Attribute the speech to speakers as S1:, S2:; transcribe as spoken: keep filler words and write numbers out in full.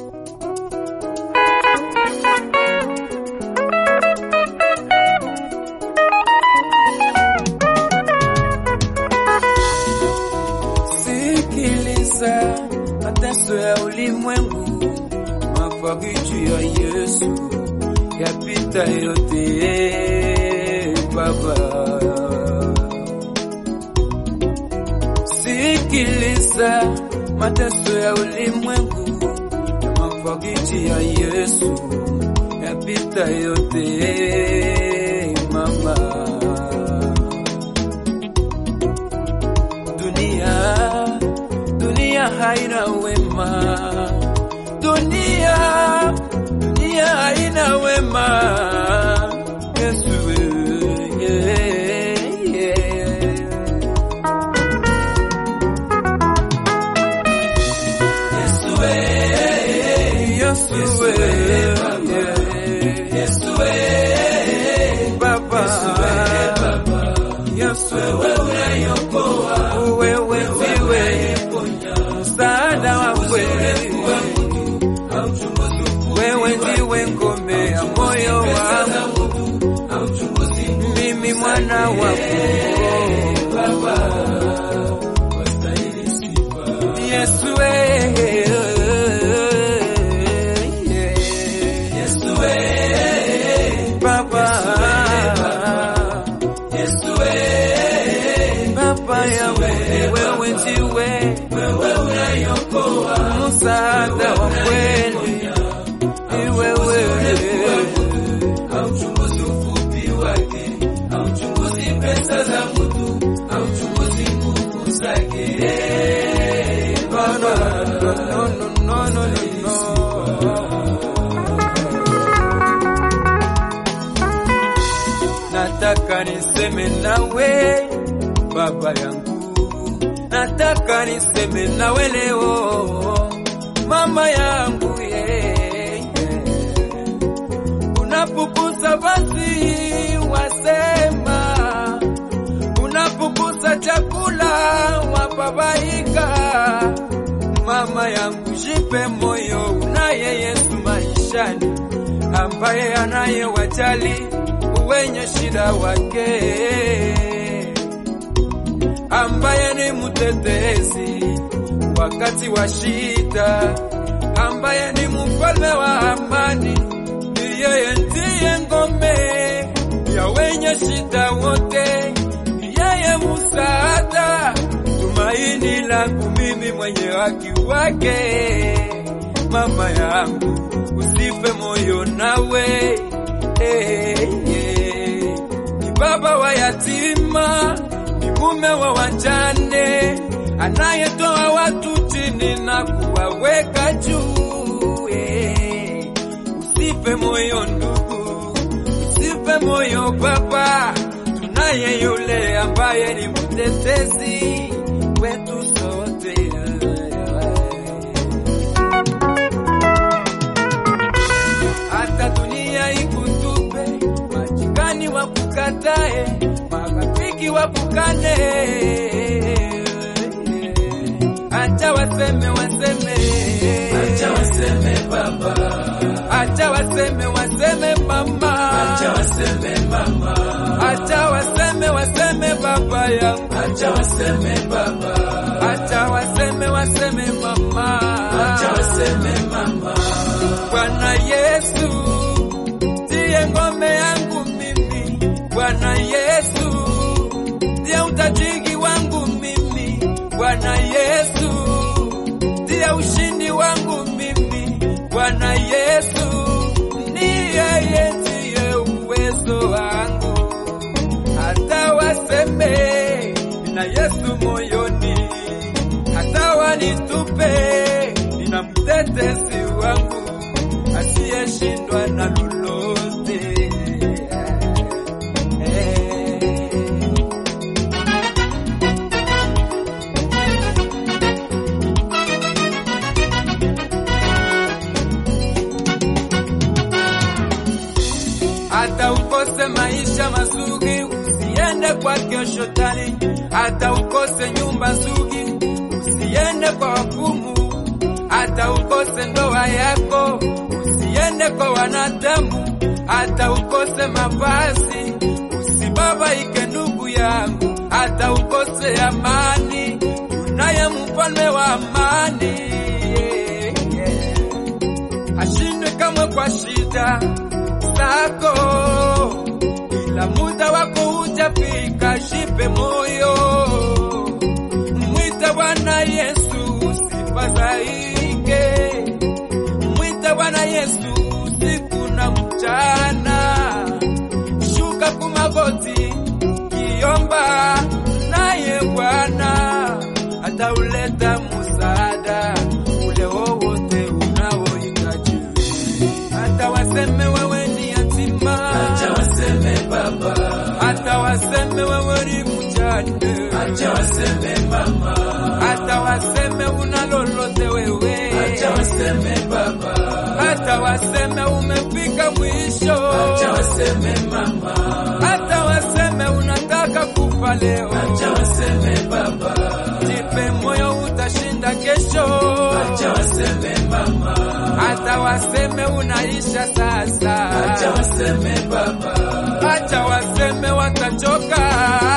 S1: Sikiliza mateso ya ulimwengu, mafariji ya Yesu yapita yote Baba. Sikiliza mateso ya ulimwengu, mafariji ya Yesu yapita yote Mama. Dunia Dunia haina wema, dunia, dunia haina wema. Yesu, yeah, yeah. Yesu, Yesu, Yesu, Baba, Yesu, wewe unayokoa, wewe ndiwe msaada wa kweli, wewe ndiwe ngome ya moyo wangu, mimi mwana wako Baba, wastahili sifa. Yesu, Yesu, Baba, Yesu, Baba yangu, wewe ndiwe msaada wa kweli, wewe hauchunguzi ufupi wake, hauchunguzi pesa za mtu, hauchunguzi nguvu zake. No, no, no, no, no, no. Nataka niseme nawe Baba yangu, nataka niseme nawe leo mama yangu, yeah, yeah. Unapokusa basi wasema, unapokusa chakula wababaika. Mama yangu, jipe moyo, unaye Yesu maishani, ambaye anayewajali wenye shida wake, ambaye ni mtetezi wakati wa shida, ambaye ni mfalme wa amani. Yeye ndiye ngome ya wenye shida wote, yeye msaada, tumaini langu mimi mwenye haki wake. Mama yangu, usife moyo nawe, hey, hey. Ni baba wa yatima, ni mume wa wajane, anayetoa watu chini na kuwaweka juu, hey. Usife moyo ndugu, usife moyo baba, tunaye yule ambaye ni mtetezi wetu sote. Hata dunia ikutupe, majirani wakukatae, marafiki wakukane, acha waseme waseme, acha waseme baba, acha waseme waseme mama, acha waseme mama, acha waseme waseme baba yangu, acha waseme baba, acha waseme waseme mama, acha waseme mama. Bwana Yesu ndiye ngome yangu mimi, Bwana Yesu ndiye utajiri wangu mimi, Bwana Yesu ndiye ushindi wangu mimi, Bwana Yesu ndiye ndiye uwezo wangu. Hata waseme na Yesu moyoni, hata wanitupe, nina mtetezi wangu asiyeshindwa na lolote. Hata ukose maisha mazuri, usiende kwa shetani. Hata ukose nyumba nzuri, usiende kwa wafumu. hata ukose ndoa yako, usiende kwa wanadamu, hata ukose mavazi, usibabaike ndugu yangu, hata ukose amani, unaye mfalme wa amani. Yeah, yeah. Ashindwe kamwe kwa shida zako, ila muda wako hujafika, jipe moyo. Mwite Bwana Yesu, usifadhaike. Mwite Bwana Yesu usiku na mchana, shuka kwa magoti kiomba, naye Bwana atauleta msaada ule wowote unaohitaji. Hata waseme wewe ni yatima, acha waseme baba, hata waseme wewe ni mjane, acha waseme mama, hata waseme una lolote wewe, acha waseme baba, hata waseme umefika mwisho, acha waseme mama, hata waseme unataka kufa leo, acha waseme baba, jipe moyo utashinda kesho, acha waseme mama, hata waseme unaisha sasa, acha waseme baba, acha waseme watachoka,